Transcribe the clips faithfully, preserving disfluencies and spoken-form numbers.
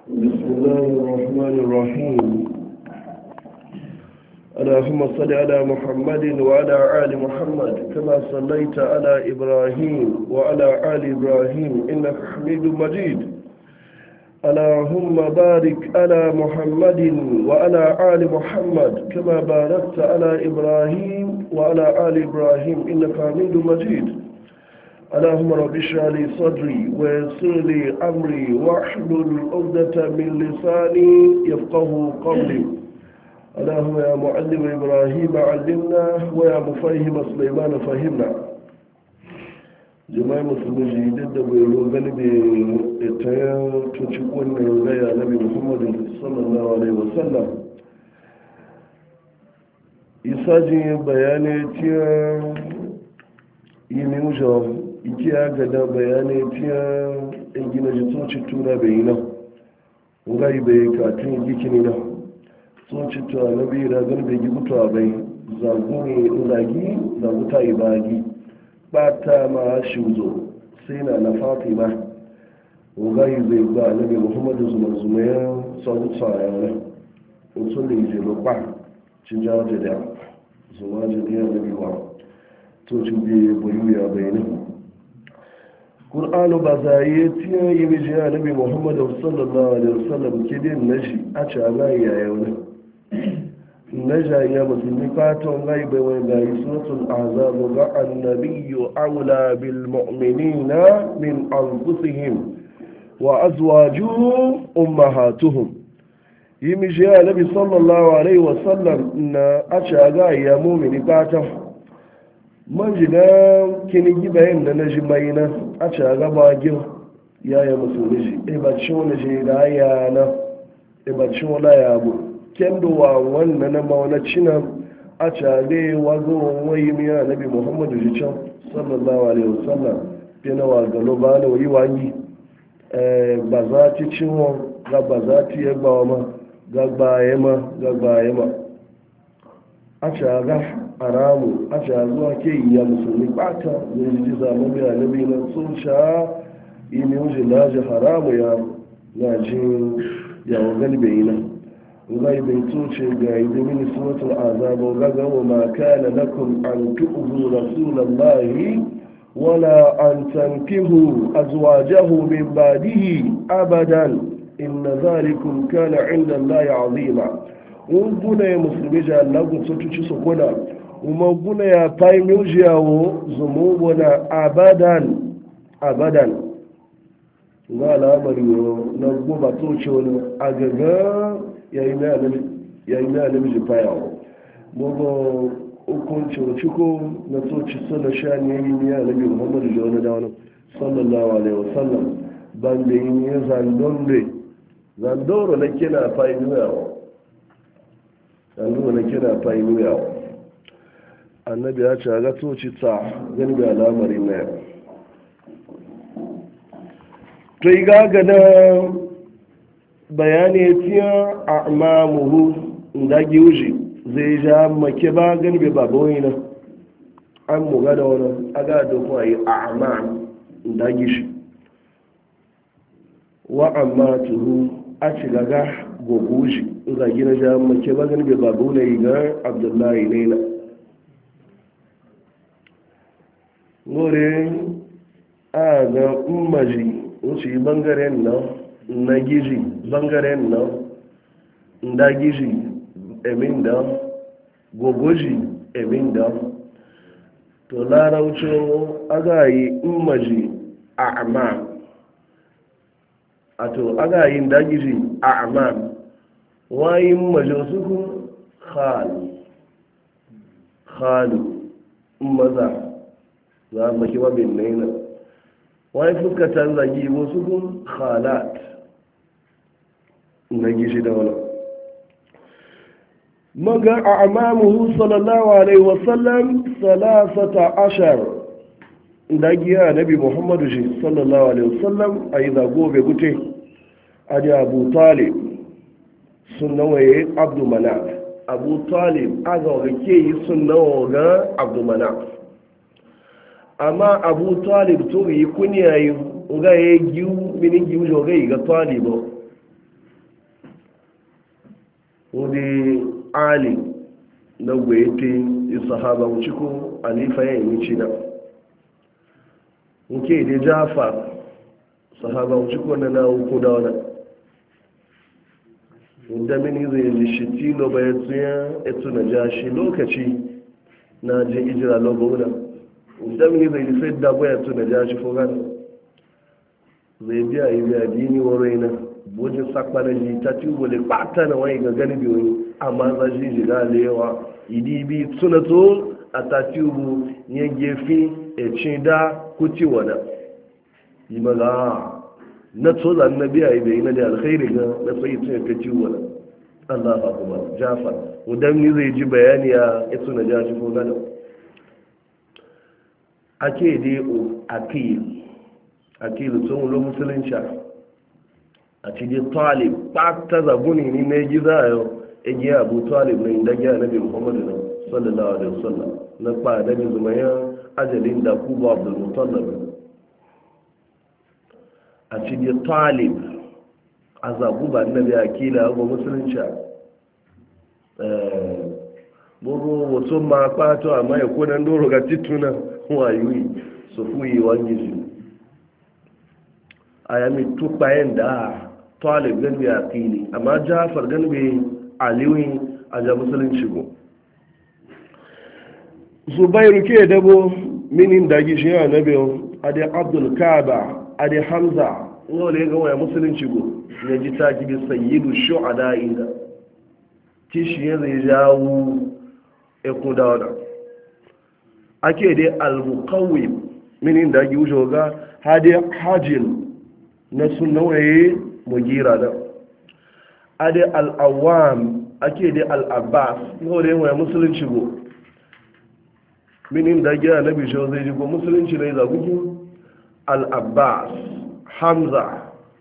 بسم الله الرحمن الرحيم. اللهم صل على محمد وعلى آل محمد كما صليت على إبراهيم وعلى آل إبراهيم إنك حميد مجيد. اللهم بارك على محمد وعلى آل محمد كما باركت على إبراهيم وعلى آل إبراهيم إنك حميد مجيد. اللهم رب اشرح لي صدري ويسر لي امري واحلل عقدة من لساني يفقهوا قولي. اللهم يا معلم ابراهيم علمنا ويا مفهم سليمان فهمنا. جماعة مسلمين جديد بيقولوا غالبا اتيان تشكون يا نبي محمد صلى الله عليه وسلم يساجي بياني تيا يميوجو ikiya gada bayanai fiye in gina jitoci tuna bai nan ngai bai katin gikini na soci tuwa na biyu da gani bai gibutuwa bai zaguni zagi zaguta ibagi bata ma shuzo sai na na fatima ngai bai ba nabi muhammadu zuma zuma ya sauta ya wani mutum da ije lokpa cin jawo da zuma jadiyar nabi wa to cin biyu bayu ya bayanin ƙur'anu ba za yi tiyan yi miji ya nabi muhammadu sallallahu alaihi wasallam kidin na shi a ci a gayi ya yau ne na jaya musulmi fatan gai bai wani gayi suratul azabu ga annabiyu aula bil mu'minina min anfusihim wa azwajuhum ummahatuhum yi miji ya nabi sallallahu alaihi wasallam na a ci a gayi ya mumini fatan man jiga kini gibayen da na ji mai na a ci a gaba gil ya yi musulmi shi ibacin wani shi da ya na ibacin wala ya bu kendo wa wannan na mawana cina a ci a gai wazo wani miya nabi muhammadu shi can sallallahu alaihi wasallam fina wa galo ba na yi wangi ba za ti cinwon ga ba za ti yagba ma ga gbaye ma ga gbaye ma a ci a ga haramu a zuwa ke yi ya musulmi bata zai ji zama biya na biyu na sun sha yi ne wuce na ji haramu ya na ji yawon galibe yi nan zai bai toce ga yi da mini suratul azaba gaga wa ma kana lakum an tu'zu rasulallahi wala an tankihu azwajahu min badihi abadan inna zalikum kana inda allahi azima un guna ya musulmi ja lagun sotuci su kuna kuma guna ya fai miujiyawo zumubu na abadan abadan ga al'amari na goma toce wani agaga yayi na namiji fayawo gbogbo hukunci ciko na toci sana sha ne yi ni ya nabi muhammadu da wani dawani sallallahu alaihi wasallam ban da yi ni zandon zandoro na kina fai miujiyawo zandoro na kina fai miujiyawo annabi ya ce ga toci ta gani ga al'amari mai to yi gagana bayani tiya a mamuhu da giwuji zai ja make ba gani bai babu wani nan an mu gada wani aga da kuma yi a amma da gishi wa amma tuhu a ci gaga goguji zagi na ja make ba gani bai babu wani ga abdullahi ne na gore a ga umaji wuce bangaren nan na gizi bangaren nan da gizi emin da gogoji emin da to laraucin agayi umaji a amma a to agayin da gizi a amma wayin majosuku khal khalu maza za a maki babin naina wani fuskatan zagi wasu kun khalat na gishi da wani maga a amamuhu sallallahu alaihi wasallam salasata ashar dagiya nabi muhammadu shi sallallahu alaihi wasallam a yi zagobe gute a da abu talib sun nawaye abdu manaf abu talib a ga ke yi sun nawa ga abdu manaf amma abu talib to yi kuniya yi ga ya giyu minin giyu jo ga yi ga talibo wani ali na gwayete sahaba wuce ko alifa ya yi cina nke da jafa sahaba wuce ko na na uku da wani da mini zai ji shi tilo bai tsuya etu na ja shi lokaci na je ijira lobo da da mini zai ji sai da bai etu na ja shi fogana zai biya yi biya dini wa raina bojin sakwana ji ta tubo le pata na wani ga gani biyu amma za shi ji ga lewa idi bi suna to a ta tubo ne gefi e cin da kuti wana yi maga na tsoza na biya yi bai na da alkhairi ga na sai tun ta tubo wana Allah ba kuma Jafar udan ni zai ji bayani ya ito na jashi ko gano ake dai o akil akil tun lo musulunci a cikin talib ba ta zabuni ni ne giza yau egi abu talib ne da ga nabi muhammadu sallallahu alaihi wasallam na ba da zumaya ajalin da kuba abdul mutallab a cikin talib azabu ba nabi akila go musulunci eh buru wato ma pato amma ya konan doro ga tituna wayui so kuyi wangiji ayami tupayen da talib gan bi aqili amma jafar gan bi aliwi a ja musulunci go zubairu ke dabo minin dagi shi ya nabi ade abdul kaaba ade hamza ngole ga waya musulunci go ne ji ta gibi sayyidu shuhada inda tishi ya zai jawo e kuda wada ake dai al-muqawwim minin dagi wujo ga hade hajil na sunawaye mugira da ade al'awam ake da al'abbas wadda yin waya musulunci go minin da gira na bisho zai jigo musulunci ne zagugi al'abbas hamza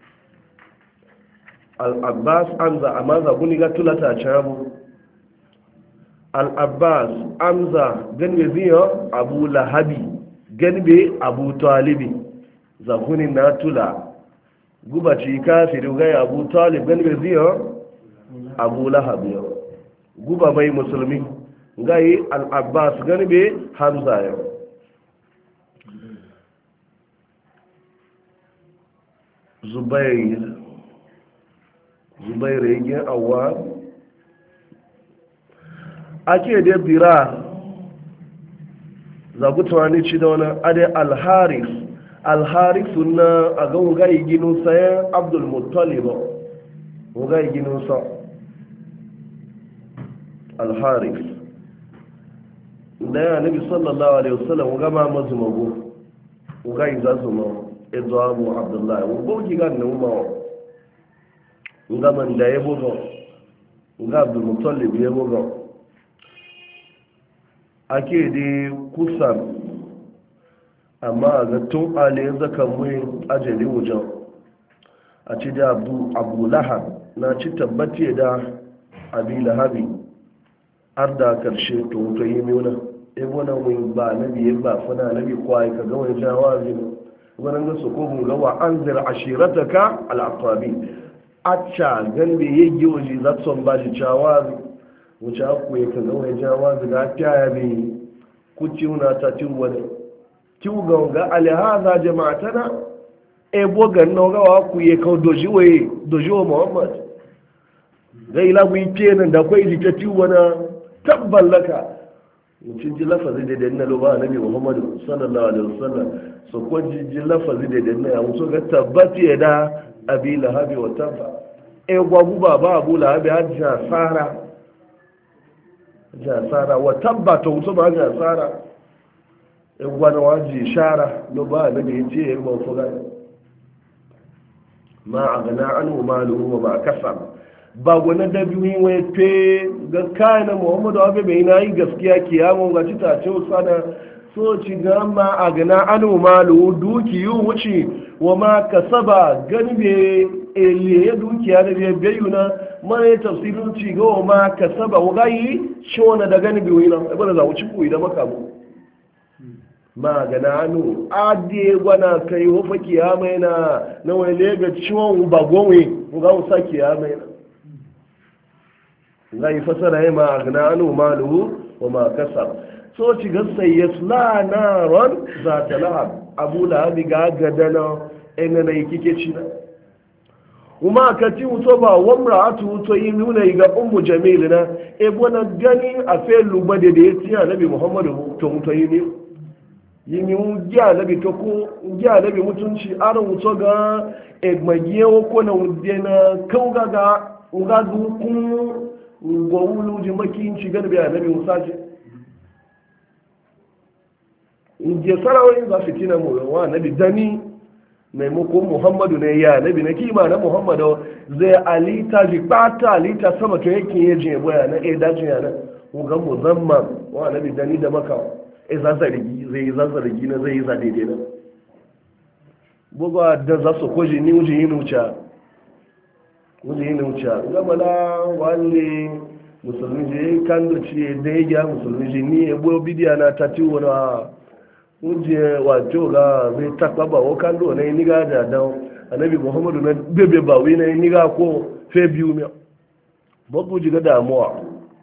al'abbas hamza amma zaguni ga tulata cabu al'abbas hamza ganbe ziyo abu lahabi ganbe abu talibi zaguni na tula gubaci kafiri gaya abu talib ganbe ziyo abu lahab yau guba mai musulmi gayi al-abbas ganbe hamza yau zubair zubair yagin awa ake da bira zagutuwa ne ci da wani ade al-haris alharisu na a ga wugayi ginu sayan abdulmuttaliba wugayi ginu sa alharis da ya nabi sallallahu alaihi wasallam wuga ma mazumago wugayi za su ma ezo abu abdullahi wuga wuki ga na umawa wuga man da ya buga wuga abdulmuttalib ya buga ake di kusan amma ga tun alayin zaka mai ajali wujan a ci da abu lahab na ci tabbati da abi lahabi har da karshe to to yi miuna ebo na mun ba nabi ba fana nabi kwai ka ga wani jawabi wannan ga su ko mun ga wa anzir ashirataka al-aqrabi acca ganbe yayi waje za su ba shi jawabi wuce ku ya ka ga wani jawabi ga taya bi ku ci una ta ci wani kiwuga ga alihaza jama'atana ebo ganna ga wa ku ye kawo doji waye doji wa muhammad ga ila mu yi nan da kwai jita tiwa na tabban laka mutum ji lafazi da danna lo ba nabi muhammad sallallahu alaihi wasallam so ko ji ji lafazi da danna ya muso ga tabbati ya da abi lahabi wa tabba e gwagu ba ba abu lahabi hajja sara hajja sara wa tabba to muso ba hajja sara wani waje shara lo ba na da yace ya ba fuga ma agana an malu wa ma kasa ba gona da biyu wai fe ga kana muhammadu abe bai na yi gaskiya kiyama ga cita ce sana so ci ga ma agana an malu duki yu wuce wa ma kasaba ganbe ele dukiya da bai bayuna mai tafsirin ci ga wa ma kasaba wa gayi shona da ganbe wina ibada za wuce ku idan maka mu magana anu adi gwana kai wofa kiyama yana na wani lega ciwon bagonwe ga wusa kiyama yana ga yi fasara ya ma agna anu maluhu wa ma kasab so ci ga sayyasla naran za ta lahab abu lahabi ga gadana ina na kike ci na kuma ka ci wuto ba wamra atu wuto yi nuna ga ummu jamil na e bona gani a fe luba da da yati annabi muhammadu to wuto yi ne yi mi un ja nabi to ko ja nabi mutunci ara wuto ga e magiye ko na wudena kauga ga uga du kun go wulu ji makinci ga nabi annabi musaji in je sarawai za fitina mu wa nabi dani maimakon muhammadu ne ya nabi na kima na muhammadu zai alita ji bata alita sama to yake ya je boya na e dajin yana ugan muzamman wa nabi dani da maka e za sa rigi zai za sa rigi na zai za daidai na buga da za su koji ni uji yin wuce uji yin wuce gama na wale musulmi je kan da ci da ya musulmi je ni ebo bidiya na tatiwo na uje wato ga zai takwa ba wa kallo na yi ga da dan annabi muhammadu na bebe ba wi na yi ga ko fe biyu mi babu ji ga damuwa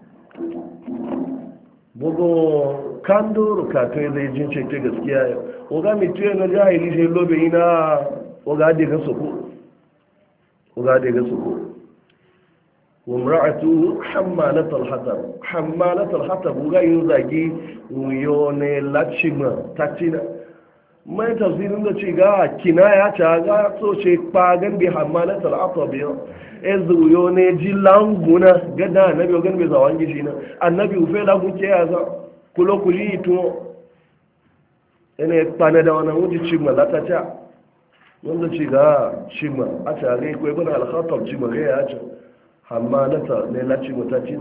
bugo kando ruka kai zai jin ce ta gaskiya yau o ga mi tuye na jahili sai lobe ina o ga de ga soko o ga de ga soko wa imra'atu hammalat al-hatab hammalat al-hatab ga yin zagi yo ne lachima tatina mai tafsirin da ce ga kinaya ta ga so ce pagan bi hammalat al-hatab yo ezu yo ne jilanguna gada annabi ogan be zawangi shi na annabi ufe la kuke ya za kulo kuli to ene pane da wannan wuji cimma latata wanda ci ga cimma a tare ko ibn al-khattab cimma ga ya ce hammalata ne lati mutacin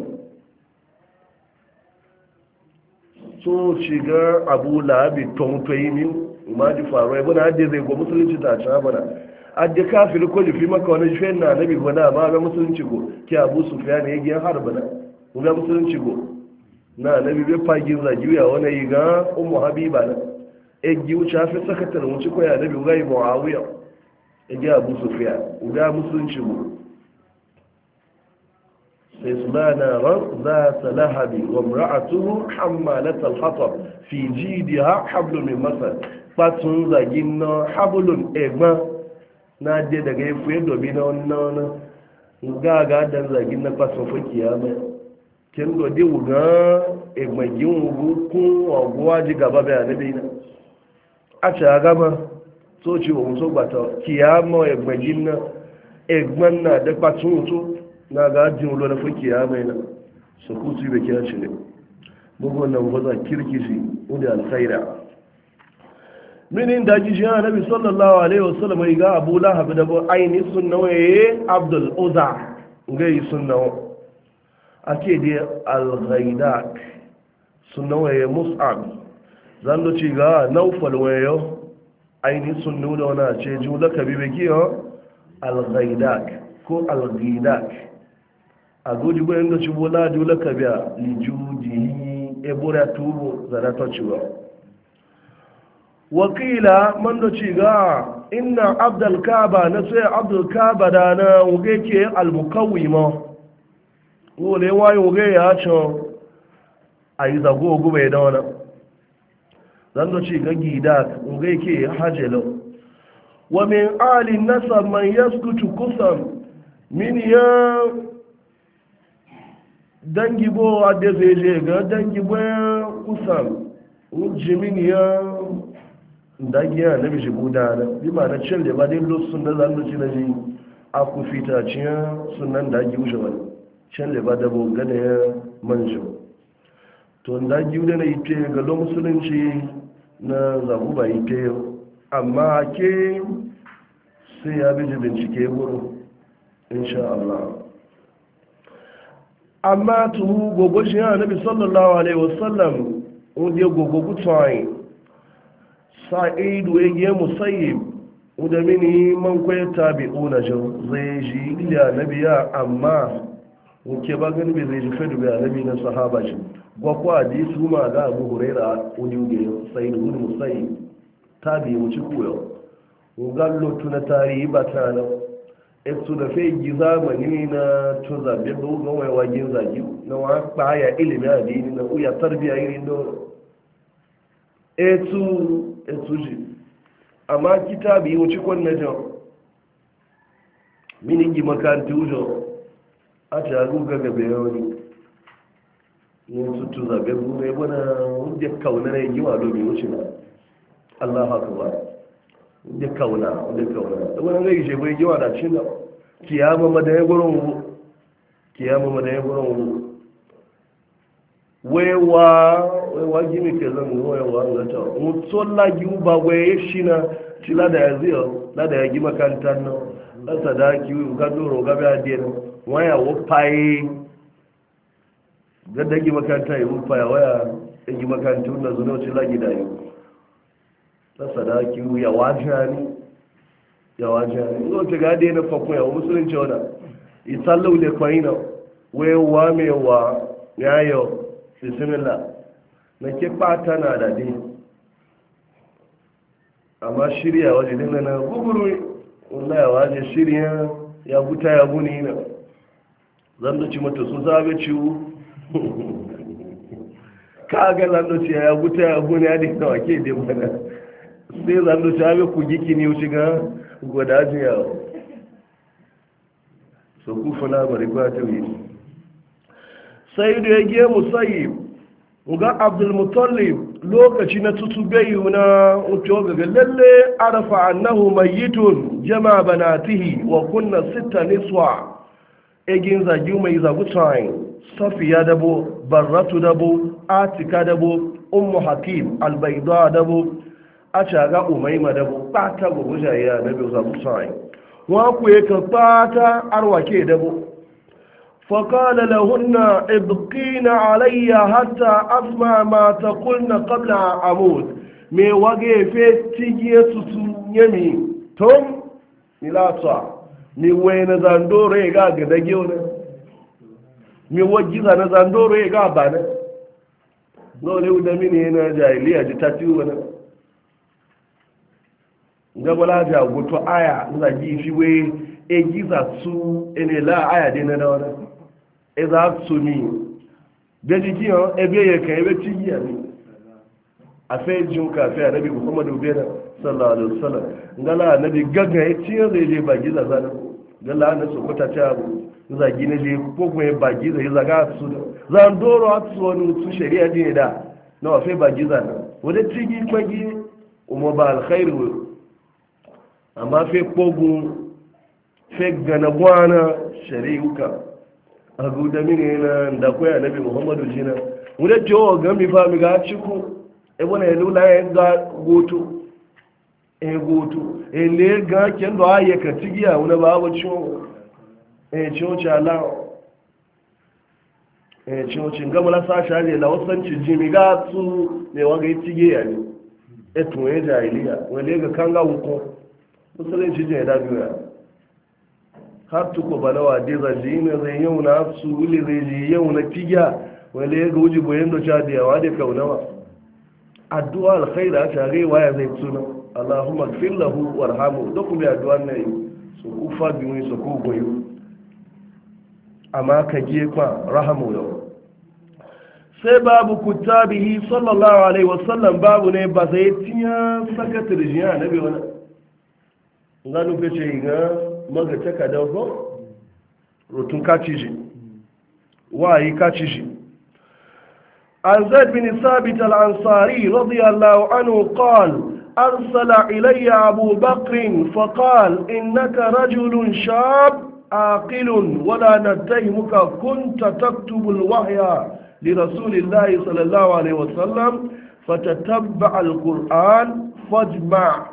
so shiga abu labi tontoyi min ma ji faru ya bana hadde zai go musulunci ta ci bana adde kafir ko ji fi maka wani shi na nabi gona ma ga musulunci go ki abu sufyan ya giyan har bana ga musulunci go na nabi bai fagin zagi ya wani yi ga ummu habiba na e gi wuce fi sakatar wuce ko ya nabi ga muawiya e gi abu sufyan ga musulunci go سيصلى نارا ذات لهب وامرأته حمالة الحطب في جيدها حبل من مسد fatun zagin na habulun egma na je daga ya fiye domin na wannan gaga dan zagin na fasin fakiya mai kin dodi wuga egmagin wugu kun waguwa ji gaba bayanai bai na a ce a gaba so ce wa musu bata kiyama egmagin na egman na da fatun wuto na ga ajin wulo na fakiya mai na su kutu bai kira shi ne bugu nan gwaza kirkishi wanda alkhaira minin da ji shi yana nabi sallallahu alaihi wasallam ya ga abu lahab da bu aini sunna waye abdul uza ga yi sunna ake da al-ghaidak sunna waye mus'ab zan do ci ga naufal waye aini sunna da wana ce jula kabibe kiyo al-ghaidak ko al-ghidak a goji gwanin da ci bola jula kabiya li juji ebora tubo zara ta ciwa wakila man da ci ga inna abdul kaba na sai abdul kaba da na wuge ke almukawima wole wayo wuge ya can a yi zago gube da wani zan da ci ga gida wuge ke hajjelo wa min ali nasa man yaskutu kusan min ya dangi bo a da zai je ga dangi bo kusan wujimin ya dagiya na bishi buda na bi ma na cin da ba dai lo sun da zan ci na ji a ku fita ciya sunan dagi wuce wani cin da ba da bo gada ya manjo to dagi wuda na ite ga lo musulunci na zabu ba ite amma ke sai ya bi bincike wuro insha Allah amma tuhu gogo shi ya nabi sallallahu alaihi wasallam wanda gogo gutsayi sa'idu ya giye musayyib da mini man kwaye tabi'una jau zai ji iliya na biya amma wuke ba gani bai zai ji fedu bai nabi na sahaba shi gwakwa hadisi ma ga abu huraira wani uge sa'idu wani musayyib tabi wuce kuyo gallo tuna tarihi ba ta nan etu da fai gi zamani na tun zabe ba ga wai wagin zagi na wa kpaya ilimi addini na uya tarbiya irin do etu etu ji amma kitabi wuce kon na jan mini gi makanti ujo a ta guga ga bayani ne su tun zabe bu ne bana wanda kauna ne gi wa domin wuce na Allahu akbar wanda kauna wanda kauna da wannan ga je bai gi wa da cin kiyama madaye gurin wu kiyama madaye gurin wu wewa wewa gimi ke zan wewa ngata mutsolla giuba we shina tila da yazio la da yagi makantar no la sadaki wi ga doro ga ba den waya wo pai ga dagi makanta yi wo pai waya yagi makantu na zuno tila gida yi la sadaki wi ya wajani ya wajani no te ga de na fakko ya musulunci wala isallu le kwaina wewa mewa yayo bismillah na ke fata na da dai amma shirya waje dinna na guguru wallahi waje shirya ya buta ya guni na zan da ci mata sun zabe ciwo kaga zan da ci ya buta ya guni ya dinna wake din mana sai zan da ci abe ku giki ne shiga godaji ya so ku fana bari ba ta wi sai da ya ge musayi ga abdulmutallib lokaci na tutubayu na uto ga lalle arafa annahu mayyitun jama banatihi wa kunna sita niswa egin zagi mai zagu tsayin safiya dabo barratu dabo atika dabo ummu hakim albayda dabo achaga umayma dabo pata gobuja ya nabi zagu tsayin wa ku ka pata arwake dabo فقال لهن ابقين علي حتى أسمع ما تقولن قبل عمود مي وجه في تيجي تسنيمي توم ملاصا مي وين زاندور يغا غدغيونا مي وجي زانا زاندور يغا بانا no le uda mini na jahiliya ji ta tiwo na ngabala ja goto aya nzaji fi we egiza su enela aya de na dawana eza sumi beji kiyo ebe ye kan ebe tigiya ni afe jun ka fe annabi muhammadu bena sallallahu alaihi wasallam ngala annabi gaga ya tiyo zai je bagi za zana ngala na so kota ta za gine je ko kuma bagi za zaga su zan doro atsu wani su shari'a din da na wafe bagi za na wanda tigi kwagi umma ba alkhair amma fe kogun fe gana bwana shari'uka a guda mini na da kwaya nabi muhammadu jina wadda cewa gami fa mi ga ciku e wani ya lula ya ga goto e goto e le ga kendo a yi ka tigiya wani ba abu ciwo e ciwo ci ala e ciwo ci gama la sa shi ne la wasan ci jimi ga su ne waga yi tigiya ne e tun ya jahiliya wani ga kan ga wuko musulunci jini da biyu ya har tuko balawa dai zaji ne zai yau na su wuli zai ji yau na tigiya wale ya ga wuji boyen da cha da yawa da kaunawa addu'a alkhaira ta gai waya zai tuna Allahumma ighfir lahu warhamhu da kuma addu'a ne su ku fadi mu su ku goyo amma ka je kwa rahamu yau sai babu kutabihi sallallahu alaihi wasallam babu ne ba sai tiya sakatar jiya nabi wala nganu ke ce ga maga taka da ko rutun kaciji wayi kaciji an zaid bin sabit al-ansari radiyallahu anhu qala arsala ilayya abu bakr faqala innaka rajulun shab aqil wala natahimuka kunta taktubu al-wahya li rasulillahi sallallahu alayhi wa sallam fatatabba al-quran fajma'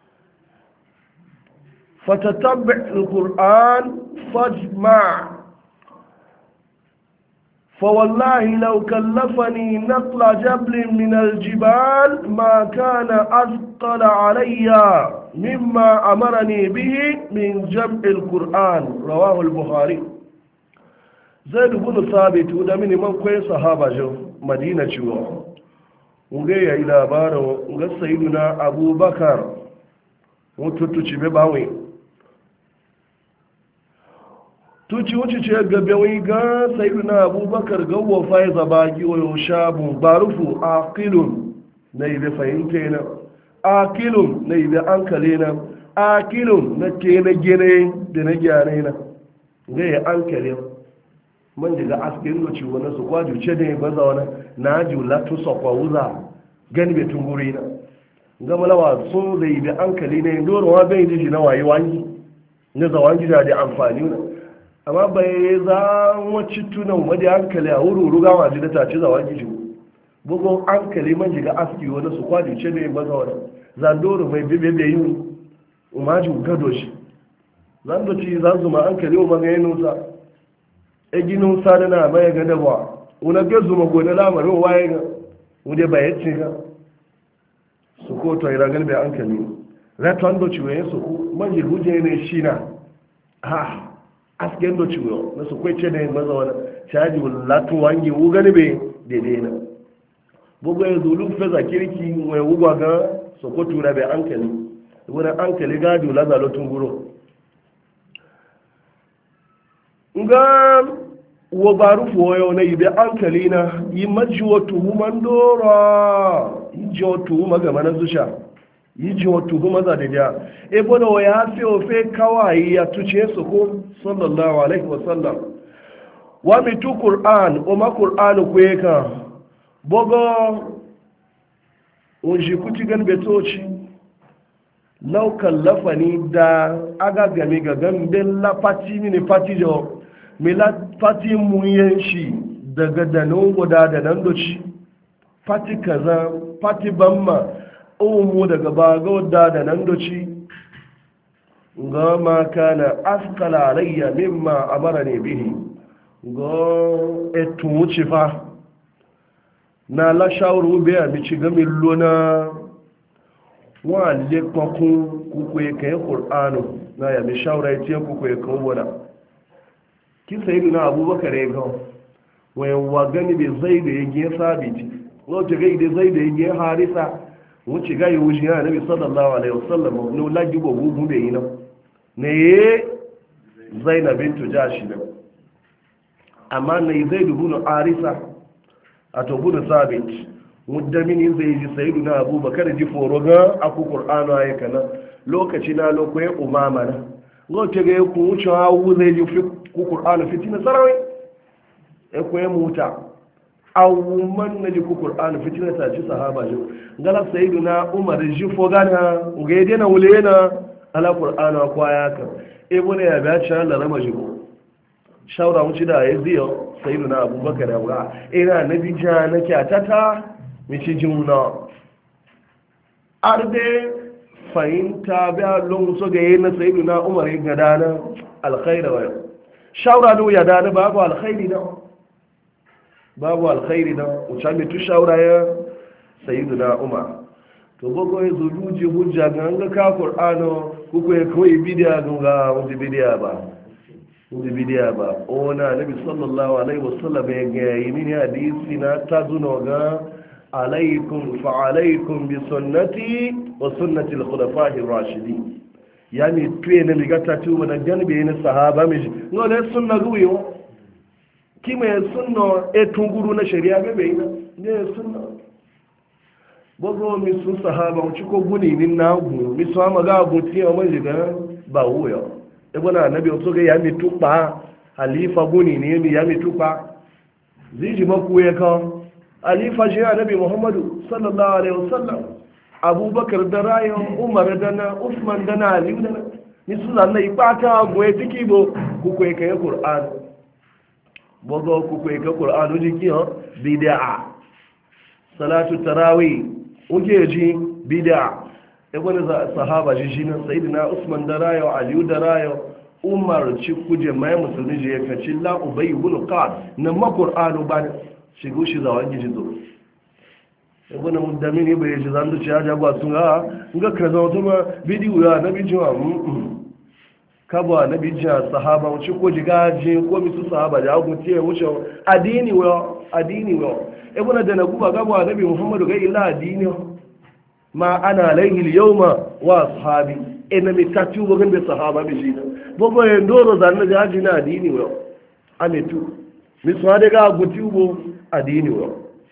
فتتبع القرآن فاجمع فوالله لو كلفني نقل جبل من الجبال ما كان أثقل علي مما أمرني به من جمع القرآن رواه البخاري زيد بن ثابت وده من من كوي صحابة جو مدينة جو وغير إلى بارو وغير سيدنا أبو بكر وتتوشي بباوي tuci wuce ce gabe wai ga sayyidina abubakar ga wafa ya zabagi wa yushabu barufu aqilun na ibe fahimta na aqilun na ibe ankale na aqilun na ke na gine da na gyare na ga ya ankale man daga askin da ciwo na su kwaju ce da ba za wani na ji latu sokwa wuza gani be tunguri na ga malawa sun da ibe ankale ne dole wa bai ji na wayi wangi ne za wangi da amfani na amma bai za wacce tunan wadda hankali a wuri ruga waje da tace za wangi shi bugun hankali man jiga aski wani su kwaju ce da ba za wani zandoro mai bebe bai yi umaji gado shi zandoci za su ma hankali umar ga yi nusa e ginin sada na mai ga dabuwa una gazu ma gode lamarin waye ga wude ba ya ce ga su ko to ira galbe hankali raton do ciwo yin su ku man ji huje ne shi na ha asken do ciwo na su kwai ce ne maza wani caji latu wangi wu gani be daidai na bugu ya zulu feza kirki mai wugwa ga su ko tura bai hankali wani hankali gado lazalotun guro nga wo baru foyo na yibe ankali na yi majiwa tuhuman dora yi jiwa tuhuma ga mana zusha yi jiwa tuhuma za da ja e bona wa ya fi ofe kawai ya tuce su ko sallallahu alaihi wasallam wa mi tu qur'an o ma qur'an ko ka bogo o ji kuti gan betoci law kallafani da aga game ga gamben la pati ni pati jo mila fati munyen shi daga danon guda da nan doci fati kaza fati bamma umu daga baga da da nan doci ga ma kana askala alayya mimma amarani bihi ga etu wuce fa na la shawru be a mi ci ga millona wa le kokun kuku e kai qur'anu na ya mi shawra e tiyan kuku e kan wona kisa yi na abubakar ya gawo wayan wa gani bai zai da ya giya sabiti wata gai da zai da ya giya harisa wuce gai wuce yana nabi sallallahu alaihi wasallam ne lagi ba gugu bai yi nan ne ye zainab bintu jashi nan amma ne zai dubu na harisa a tobu da sabit muddamini zai ji sayidu na abubakar ji foro ga aku qur'anu ayyuka lokaci na lokacin umama na wata gai ku wuce hawu zai ji ku ƙur'anu fitina sarawai ya kuwa muta awuman na ji ku ƙur'anu fitina ta ci sahaba ji gala sayidu na umar ji fogana ga yi dena wule yana ala ƙur'anu a kwaya ka ebo ne ya biya ci ala rama ji ko shawara wuce da ya ziyo sayidu na abubakar ya wura ina na bija na kyatata mici jimuna arde fahimta biya lungu ga yi na sayidu na umar yin gada na alkhaira wa yau shawara da wuya da babu alkhairi da babu alkhairi da wuce mai tu shawara ya sayidu na umar to bago ya zulu ji hujja ga an ga ka qur'ano kuku ya kawai bidiya ga ga wani bidiya ba wani bidiya ba ona nabi sallallahu alaihi wasallam ya ga yi mini hadisi na tazuna ga alaikum fa alaikum bi sunnati wa sunnati al-khulafa'i ar-rashidin yani tuye na ligata tu wani ganibe na sahaba miji no le sunna guyo kima ya sunna e tunguru na shari'a bebe ina ne sunna bogo mi sun sahaba mu ciko guni nin na gu mi so ama ga gu ti o mai ga ba wuyo e bona nabi o so ga ya mi tupa halifa guni ni mi ya mi tupa ziji maku ya kan halifa shi nabi muhammadu sallallahu alaihi wasallam abubakar da rayon umar da na usman da na aliyu da na nisu zanna ipata goye tiki bo kuku ya kai qur'an bogo kuku ya kai qur'an uji kiyo bid'a salatu tarawih uje ji bid'a e wani sahaba ji shi na sayyidina usman da rayo aliyu da rayo umar ci kuje mai musulmi je ya kaci la ubay ibn qad na ma qur'anu ba shigo shi zawan ji zo ibn mudamini bai ji zan duci ya jagwa sun ga ga ka zama tuma bidiyo ya nabi jiwa ka ba nabi jiwa sahaba wuce ko jigaji ko misu sahaba da agun tiye wuce adini wa adini wa ibn da nagu ba gaba nabi muhammadu ga illa adini ma ana alaihi al-yawma wa ashabi ina mi tatu ba gan da sahaba bi shi gbogbo yin doro zanna jaji na adini wa amitu misu hade ga guti ubo adini wa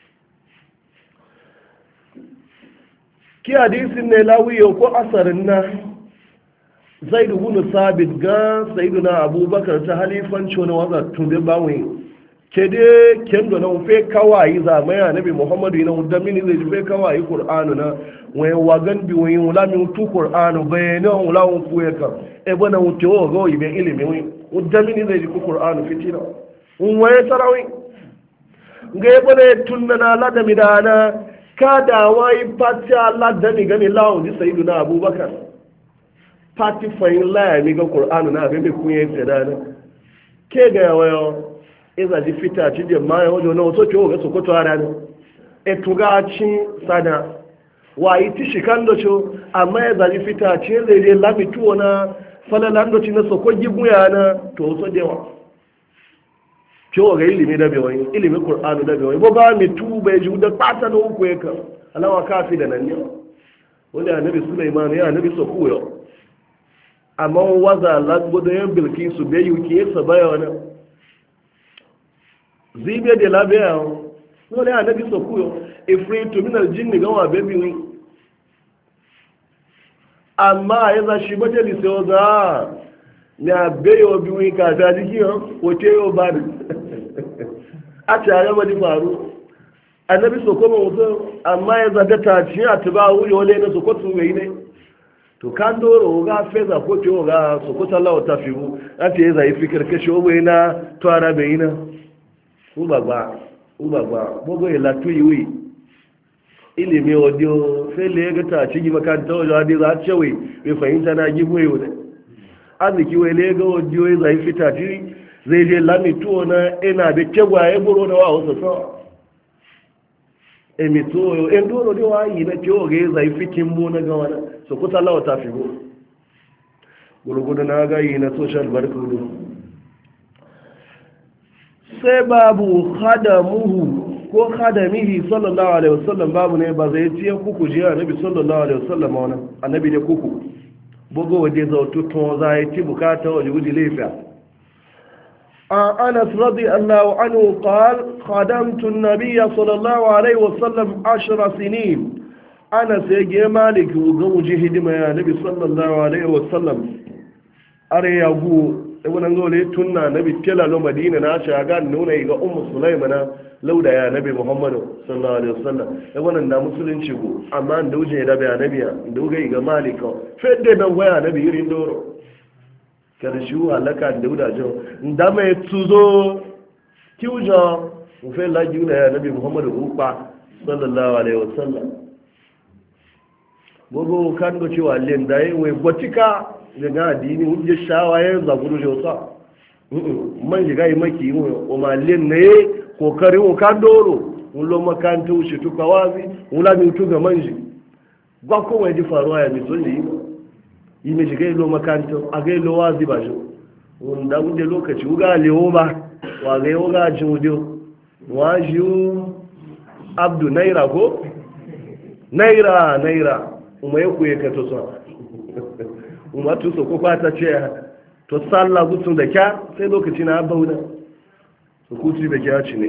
ki hadisin ne lawiyo ko asarin na zaid ibn sabit ga sayyiduna abubakar ta halifanci wani waza tumbe bawin kede kendo na fe kawai za mai annabi muhammadu ina da mini zai fe kawai qur'anu na wai wagan bi wai wala mi tu qur'anu bayana wala un fueka e bana wuce o go ibe ilimi wai da mini zai ku qur'anu fitina un waye sarawi ngai bane tunna na lada midana kada wai patta lada ni gani lawo di sayyiduna abubakar pati fayin la mi ga qur'anu na be kunye tsada ke ga wayo iza ji fita ci je ma wajo na wato ce ga sokoto ara ne e tuga ci sada wa yi ti shikando cho amma ya za ji fita ci le le la mi tuwo na falalando ci na soko gibuya na to so dewa ce ga ilimi da bewai ilimi qur'anu da bewai bo ba mi tu be ju da pata no ku eka alawa kafi da nan ne wanda annabi sulaiman ya annabi sokuyo amma waza lagbo da yan bilkisu be yuki yasa baya wannan zibe de labe yawon wani a nabi sokuyo ifritu minar jinni gawa bebi wi amma ya za shi majalisa yau za na beyo bi wi ka ta jiki yau wace yau ba da a tare ma di faru a nabi sokoma mutum amma ya zaga ta ci a tuba wuri wale na sokotu mai ne to kan doro ga feza ko ce ga sokota lawa ta fi mu a ce ya zai fi karkashe wai na tuwara bai na ugbagba ugbagba gbogbo ìlàtú ìwé ilimi audio fele ga ta ci makanta wajen hadi za a cewa mai fahimta na gibo yau da arziki wai lega audio ya zai fita ci zai je lamituwa na ina da kegwa ya buru da wa wasu sa emito yau en doro da wa yi na kewa ga ya zai fikin bu na gawa na su kusa lawa ta fi bu gurgudu na ga yi na social barkudu sai babu khadamuhu ko khadamihi sallallahu alaihi wasallam babu ne ba zai ciye kuku jiya annabi sallallahu alaihi wasallam wannan annabi da kuku bugo waje zautu to zai ci bukata waje guji lafiya Anas radiyallahu anhu qala khadamtu an-nabiy sallallahu alaihi wasallam ashra sinin ana sai ge malik ga waje hidima ya annabi sallallahu alaihi wasallam are yagu ibn ngole tunna nabi telalo madina na shaga nuna ga ummu sulaimana lauda ya nabi muhammadu sallallahu alaihi wasallam ibn da musulunci go amma da uje da bai nabi da uga ga malika fedde dan waya nabi irin doro kada shi halaka da uda jo nda mai tuzo kiuja mu fe la juda ya nabi muhammadu uba sallallahu alaihi wasallam bogo kan go cewa len dai we botika daga addini wuje shawaye zaguru jota man jiga yi maki mu o malin ne kokarin o ka doro un lo makanta wuce to kawazi un la mi tuga manji gwa ko wai di faruwa ya mi so yi yi me jiga lo makanta a ga lo wazi ba jo un da wuje lokaci uga lewo ba wa ga yo ga judio wa ju abdu naira ko naira naira umma yako ya kato so umatu so ko kwata ce to sallah gutun da kya sai lokaci na bauna su kuti da kya ci ne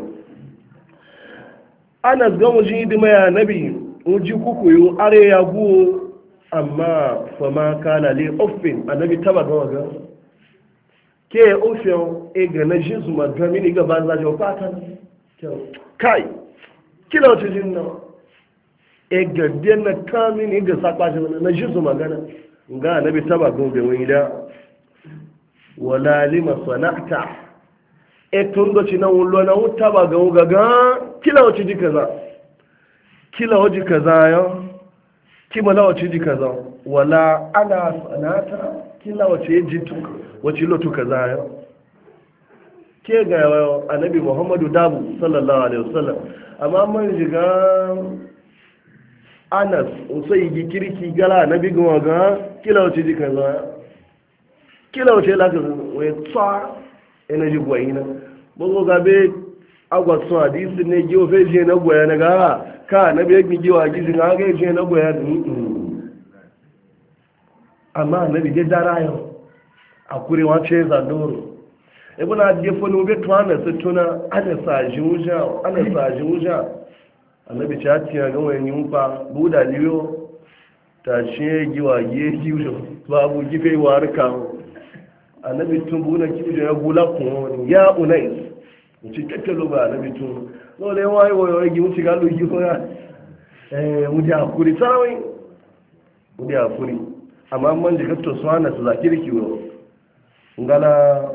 ana ga mu ji dima ya nabi mu ji kuku yo are ya go amma fa ma kana li uffin annabi taba ga waga ke uffin e ga na jisu ma ga mini ga banza jo fata kai kila wata jinna e ga denna kamini ga sakwa na jisu magana ga nabi taba gobe wani da wala lima sana'ta e tundo ci na wullo na taba ga gaga kila wace ji kaza kila wace kaza yo kima la wace ji kaza wala ana sana'ta kila wace ji tu wace lotu kaza yo ke ga annabi muhammadu dabu sallallahu alaihi wasallam amma man jiga anas usai gi kirki gala na bigin waga kila wace ji kaza kila wace la ka we tsa energy gwaina bogo gabe agwa so hadisi ne gi ofe je na gwaya na ga ka na be gi gi wa gi zin ga je na gwaya ni amma na bi de darayo akuri wace zandoro ibn adiyefo no be twana se tuna ana saji wuja ana saji wuja annabi ta tiya ga wani yumfa buda liyo ta ce giwa ye giwo babu gife warka annabi tun buna kiwo ya gula kun ya unais ci tattalo ba annabi tun no le wai wai giwo ci galu giwo ya eh mu da akuri sarawai mu da akuri amma man jika to suwana su zakiri kiwo ngala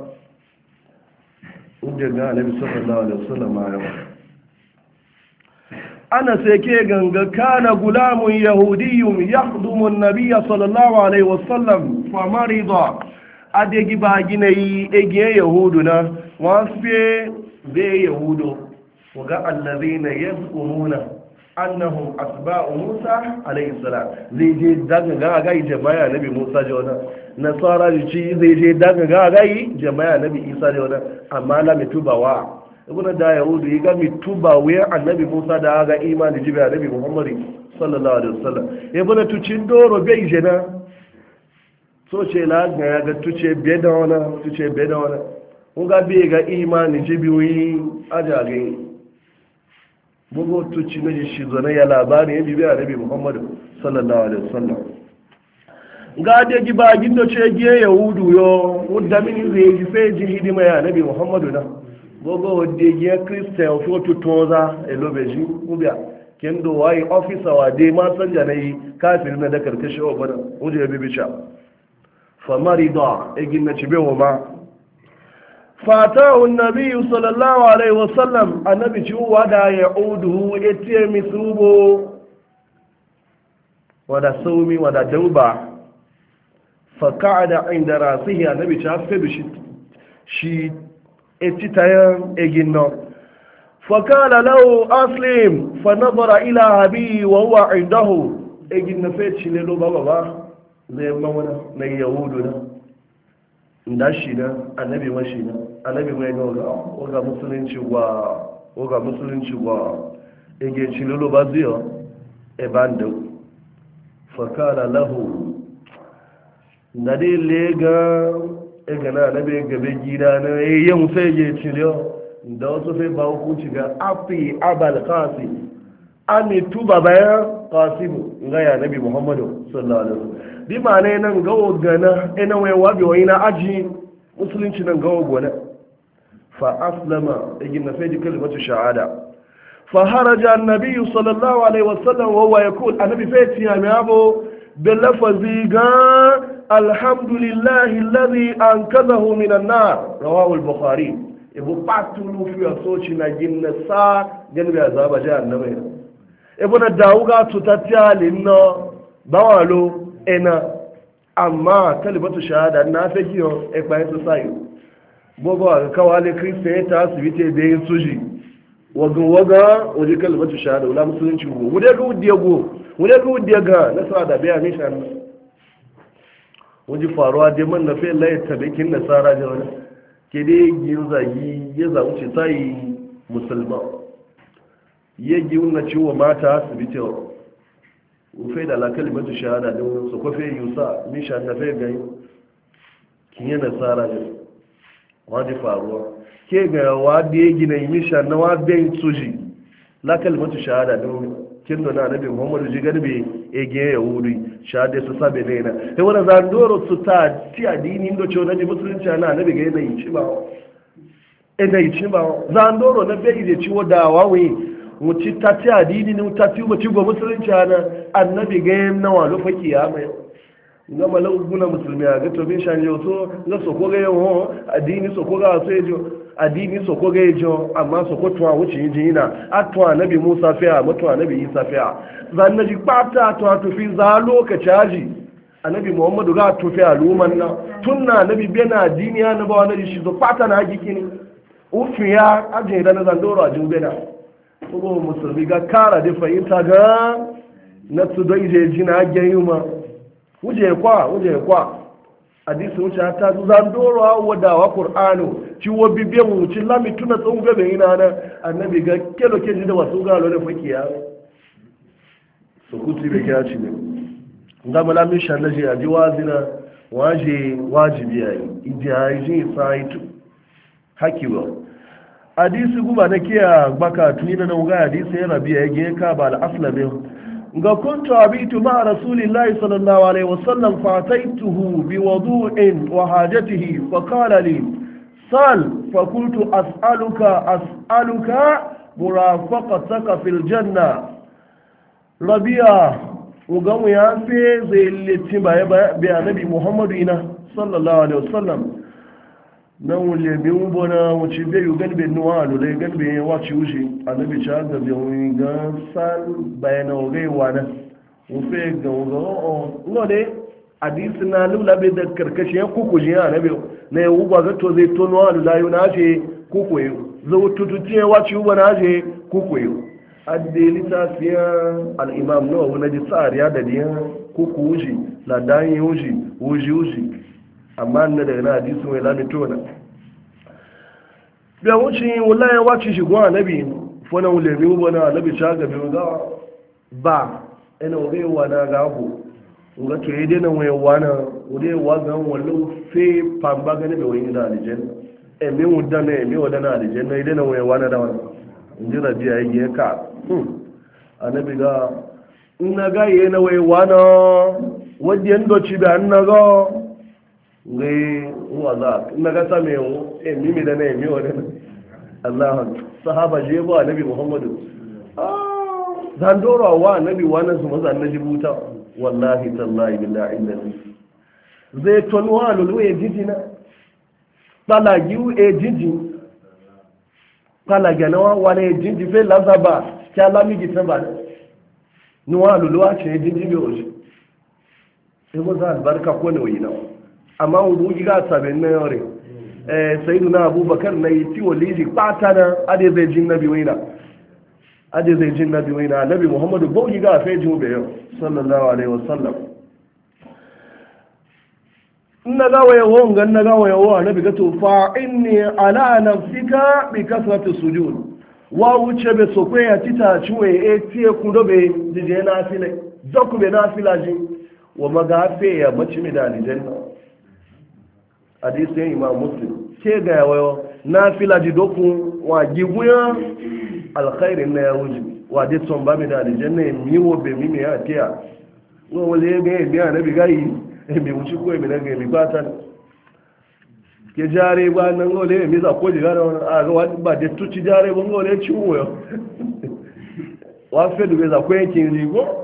inda ga annabi sallallahu alaihi wasallam ayo ana sai ke ganga kana gulamun yahudiyyun yakhdumu an-nabiy sallallahu alaihi wasallam fa marida adegi ba ginai egiye yahuduna wasfe be yahudo waga allazina yazkumuna annahum asba'u musa alayhi salam zai je daga ga ga jama'a nabi musa jona nasara ji zai je daga ga ga jama'a nabi isa jona amma la mitubawa ibn da yahudu yi ga mituba wa annabi musa da ga imani jibi annabi muhammad sallallahu alaihi wasallam ibn tucin doro bai jena so ce la ga ya ga tuce be da wana tuce be da wana kun ga bai ga imani jibi wi ajage bugu tuci na shi zo na ya labari ya bibiya nabi muhammadu sallallahu alaihi wasallam ga da gi ba gindo ce giye yahudu yo wanda mini zai ji fe ji hidima ya nabi muhammadu na bugu wadda giye christian fo tutoza elobeji ubiya kendo wai officer wa dai ma san janayi kafir na da karkashin wa bana wuje ya bibicha fa marida egin na cibewa ma fatahu nabi sallallahu alaihi wasallam annabi ci wada ya udu ete misubo wada saumi wada dauba fa qa'ada inda rasihi annabi ci afedu shi shi eti tayan eginno fa qala lahu aslim fa nadara ila abi wa huwa indahu eginno fe ci le lo baba ba zai mawana na yahudu na da shi na annabi mashi na annabi mai ga waga musulunci gwa waga musulunci gwa ege cilolo ba ziyo e banda fakala lahu da dai lega e gana annabi gabe gida na yayin sai je cilo da wasu sai ba hukunci ga afi abal qasi ami tuba bayan qasim ga ya nabi muhammadu sallallahu alaihi wasallam bi ma ne nan gawo gana ina wai wabi wai na aji musulunci nan gawo gona fa aslama igin na sai kalimatu shahada fa haraja annabi sallallahu alaihi wasallam wa huwa yaqul annabi fati ya mabo bil lafazi ga alhamdulillahi alladhi anqadhahu min an-nar rawahu al-bukhari ibu patulu fi asoci na ginna sa ganbi azaba jahannama ibu na dawuga tutatiyalin no bawalo ena amma kalimatu shahada na fe kiyo e pa eso sayo bobo ga kawale kristiyan ta asibiti da yin suji wagan waga waje kalimatu shahada wala musulunci go wude ga wudiya go wude ga wudiya ga nasara da biya mishan waje faruwa da man na fe laye tabikin nasara da wani ke dai yin zagi ya zamu ce sai musulma ya gi wannan ciwo mata asibiti ufe da la kalimatu shahada da su ko fe yusa mishan na fe gai kin yana nasara ne waje faruwa ke ga wadda ya gina mishan na wadda yin suji la kalimatu shahada da kin da na nabi muhammadu ji garbe ege ya wuri shahada su sabe ne na sai wani zandoro su ta ti adini ndo ce wani musulunci na nabi ga yanayi ci ba yanayi ci ba zandoro na bai da ciwo da wawe wuci ta ti adini ne ta ti umarci ga musulunci na annabi ga yin nawa lufa kiyama nga malau guna musulmi a gato bin shan yau so na soko ga yau adini soko ga so ejo adini soko ga ejo amma soko tuwa wuce yin jina atwa nabi musa fiya mutuwa nabi isa fiya zan naji kpata to tufi za lokaci haji annabi muhammadu ga tufi aluman na tunna nabi bena adini ya na bawa naji shi zo kpata na haji kini ufiya ajin da na zandoro ajin bena ko musulmi ga kara da fahimta ga na su dai je jina hagen yuma wuje kwa wuje kwa hadisi wuce ta zan doro wadawa qur'anu ci wo bibiye mu ci lami tuna tsun gabe ina na annabi ga kelo ke ji da wasu galo da fakiya so kuti be kya ci ne ngama lami shallaji aji wazina waje wajibi yayi ijaji saitu hakiwa hadisi guba na kiya baka tuni na nauga hadisi ya rabiya yake ka ba al-aslami ga kuntu abitu ma rasulillahi sallallahu alaihi wasallam fa ataituhu bi wudu'in wa hajatihi fa qala li sal fa qultu as'aluka as'aluka murafaqataka fil janna rabiya ugamu ya fi zai litti baya bi annabi muhammadu ina sallallahu alaihi wasallam na wule bi mu na wuce bai yi gani bai nuwa alu dai gani bai wace wuce annabi cha ga bi wani ga sal bayana ogai wana wufe ga ga o no dai hadisi na lula bai da karkashi ya kuku ji annabi na yau ba ga to zai to nuwa alu layu na ce kuku yi zo tututi ya wace uba na ce kuku yi adeli ta fiya al-imam nawa wani ji tsariya da diyan kuku wuce ladan yi wuce wuce wuce amma na daga na hadisi mai lamito na biya wuce wallahi ya wace shi gwa nabi fona ulemi ubo na nabi cha ga biyu ga ba ina wuri wa na ga ku nga to yi dena wai wana wuri wa ga wallo fe pamba ga ne be wani da aljanna e mi wudda ne mi wada na aljanna yi dena wai wana da wana injira biya yi ka annabi ga ina ga yi na wai wana wajen doci da an na ga ngai waza ina ga same wo e mimi da ne mi wada Allah sahaba je ba annabi Muhammadu ah dan doro wa annabi wannan su maza annabi buta wallahi tallahi billahi inna zai tonwa lulu e jijina pala giu e jiji pala ganawa wala e jiji fe lazaba kya lami gitaba nuwa lulu a ce jiji be oji e mo za albarka ko ne wayina amma wudu giga saben na yore eh sayyiduna abubakar na yi tiwo liji pata na ade zai jin nabi waina ade zai jin nabi waina nabi muhammadu bo giga fe jin be yau sallallahu alaihi wasallam inna ga waya won gan na ga waya wa nabi ga to fa inni ala nafsika bi kasrati sujud wa wuce be so kwe ya tita ciwe e tie kudobe dije na file doku be na filaji wa magafe ya bace mi da aljanna hadisi imam muslim ke ga yawo na filaji doku wa giguya alkhairin na ya wuji wa de son ba mi da aljanna mi wo be mi mi ya tiya no wale ga bi annabi gai e mi wuci ko mi na ga mi bata ke jare ba nan gole mi za ko jiga da a ga wani ba de tuci jare ba gole ciwo yo wa fe du za ko yankin rigo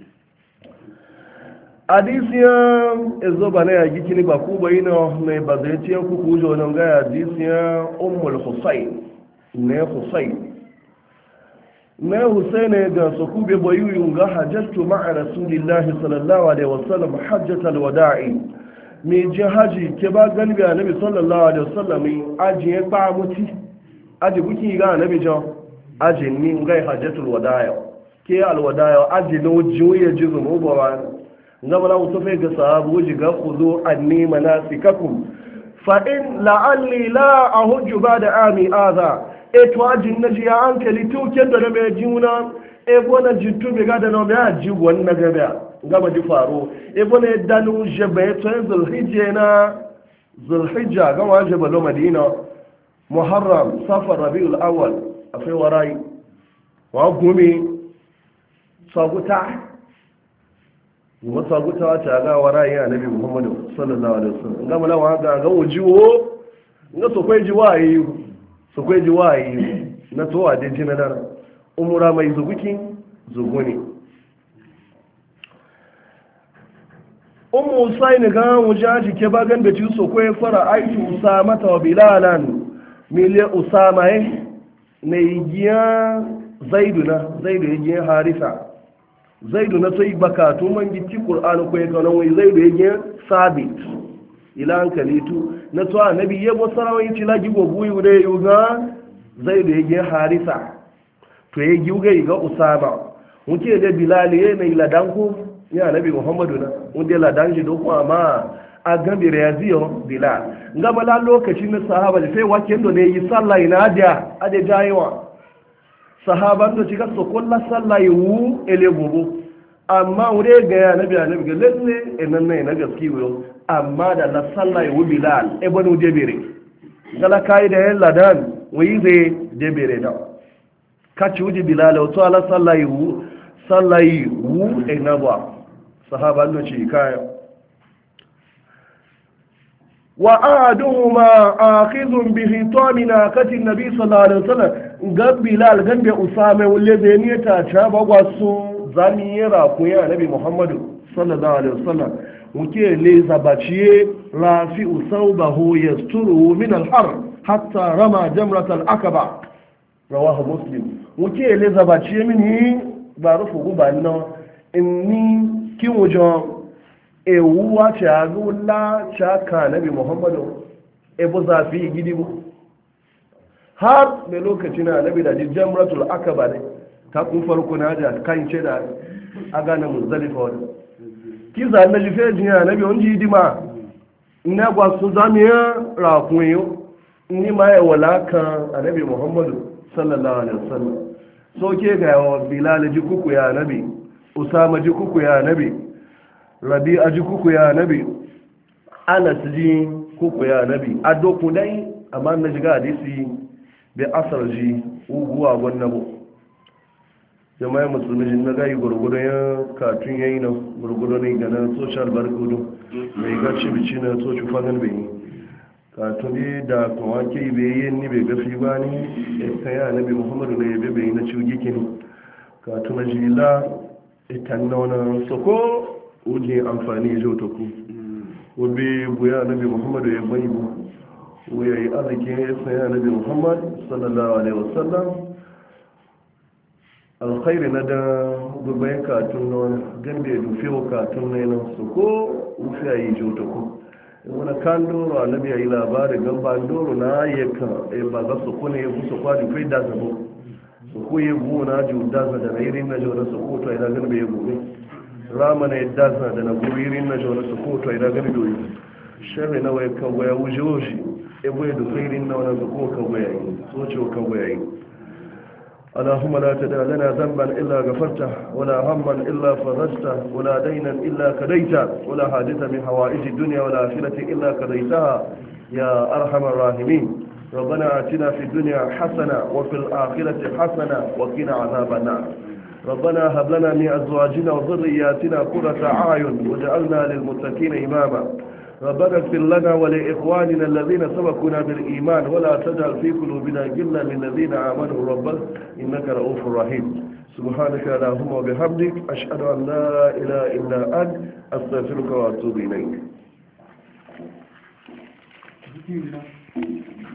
hadisiyan ezo ba na yagi kini ba ku bai na mai ba zai ce ku ku jo nan ga hadisiyan ummul husayn ne husayn ne husayn ga so ku be boyu ga hajjatu ma'a rasulillahi sallallahu alaihi wasallam hajjatul wada'i mi je haji ke ba galbi annabi sallallahu alaihi wasallam aji ya ba muti aji buki ga annabi jo aji ni ga hajjatul wada'i ke al wada'i aji no juye jizu mu ba zama na wasu fai ga sahabu ji ga ku zo an nema na sikakun fa'in la'alli la a hujju ba da ami aza e to ajin na ji ya hankali tuken da na mai juna e bona jitu bai gada na mai ji wannan gaba gaba ji faro e bona ya danu jaba ya to yin zulhijja na zulhijja gama jaba lo madina muharram safar rabi'ul awwal a fai warai wa gumi saguta masu agutawa ta ga wa ra'ayin annabi muhammadu sallallahu alaihi wasallam ga malawa ga ga wujiwo ga so kai ji wayi so kai ji wayi na to a dai na dara umura mai zuguki zuguni ummu usaini ga wujaji ke bagan da ci so kai fara aitu usama ta bilalan mile usama eh ne giya zaiduna zaidu ya giya harisa zaidu na sai baka to man gitti qur'ani ko yake nan wai zaidu yake sabit ila hankali tu na to annabi ya bo sarawai ci lagi gobu yude yuga zaidu yake harisa to ya yuga ga usama muke da bilal ya ne ladan ko ya annabi muhammadu na wanda ladan ji do amma a gambe reaziyo bilal ngaba la lokacin na sahaba da sai waken do ne yi sallah ina da ade jayewa sahaban da cika su kulla sallaye wu ele gobo amma wure ga ya nabi annabi ga lalle enan ne na gaski wo amma da la sallah wu bilal e banu debere gala kai da yan ladan wi zai debere da ka ci wuji bilal to ala sallah wu sallah wu e na ba sahaba no ci kai wa ahaduhuma akhidhun bi hitamina kati nabi sallallahu alaihi wasallam gab bilal gambe usama wulle be ne ta ta bagwa su zamira ku ya nabi muhammadu sallallahu alaihi wasallam muke le zabaciye rafi usawbahu yasturu min al-har hatta rama jamrat al-akaba rawahu muslim muke le zabaciye mini ba rufu guba no inni kinwujo ewu wace agula shaka nabi muhammadu ebo zafi gidibu har da lokacin na nabi da jamratul akaba ne ta kun farko na da kan ce da aga na muzdalifa wani kiza na jife jiya nabi wani jidima ina gwa su zamiya rakun yau ni ma ya walaka a nabi muhammadu sallallahu alaihi wasallam so ke ga yawa bilal ji kuku ya nabi usama ji kuku ya nabi rabi a ji kuku ya nabi anas ji kuku ya nabi a doku dai amma na jiga hadisi bai asar ji uguwa wannan bu jama'a musulmi shi na gayi gurgudu ya katun yayi na gurgudu ne ga na social barkudu mai gaci bici na social fagen bai yi katun ne da kuma ke bai yi ni bai gafi ba ni ta yi nabi muhammadu na yabe bai yi na ciwo gikini katun na jila ita nuna soko wujin amfani ya jau ku wabe buya nabi muhammadu ya bai bu wuya yi arzikin ya sanya nabi muhammad sallallahu alaihi wasallam alkhairi na da dubayin katun na wani ganda ya dufe wa katun na yanar su ko wufi a yi jau ku wani kan doro a nabi ya yi labarin gan ba doro na ayyuka ba za su kone ya busa kwadi fai da zabo su ko ya bu na ji daza da na irin na jau na su ko to ina gan bai ya gobe rama na yadda sa da na guririn na jona su koto a idagani doyi sharri na waya kan waya wuce wuce ebo ya duka irin na wani zuko kan waya yi soce kan waya yi اللهم لا تدع لنا ذنبا إلا غفرته ولا هما إلا فرجته ولا دينا إلا كديته ولا حاجة من حوائج الدنيا والآخرة إلا كديتها يا أرحم الراحمين ربنا آتنا في الدنيا حسنة وفي الآخرة حسنة وقنا عذاب النار ربنا هب لنا من أزواجنا وذرياتنا قرة أعين واجعلنا للمتقين إماما ربنا اغفر لنا ولإخواننا الذين سبقونا بالإيمان ولا تجعل في قلوبنا غلا للذين آمنوا ربنا إنك رؤوف رحيم سبحانك اللهم وبحمدك أشهد أن لا إله إلا أنت أستغفرك وأتوب إليك